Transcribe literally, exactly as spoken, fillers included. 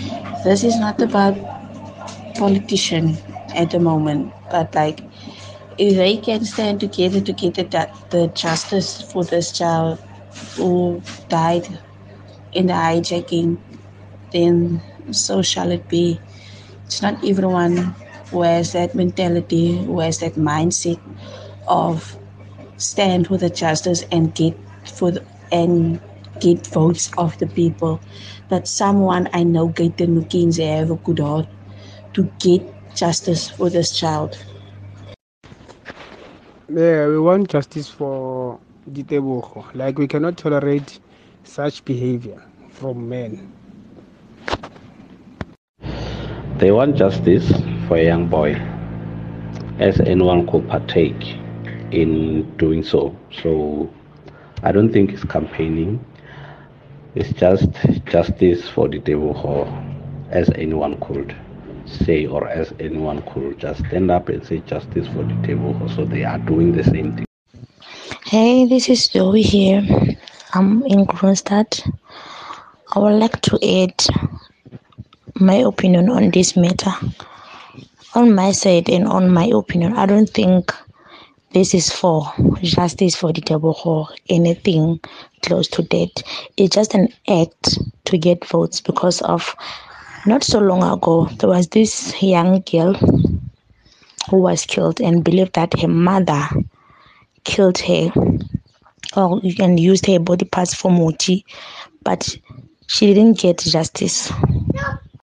This is not about politician at the moment, but like if they can stand together to get the, the justice for this child who died in the hijacking, then so shall it be. It's not everyone who has that mentality, who has that mindset of stand for the justice and get for the, and get votes of the people. But someone I know, Gaten McKinsey, have a good heart to get justice for this child. Yeah, we want justice for Ditebogo. Like, we cannot tolerate such behavior from men. They want justice for a young boy, as anyone could partake in doing so. So I don't think it's campaigning. It's just justice for the devil, or as anyone could say, or as anyone could just stand up and say justice for the devil. So they are doing the same thing. Hey, this is Joey here. I'm in Kronstadt. I would like to add my opinion on this matter. On my side and on my opinion, I don't think this is for justice for the devil or anything close to that. It's just an act to get votes because of not so long ago, there was this young girl who was killed and believed that her mother killed her or and used her body parts for Mochi, but she didn't get justice.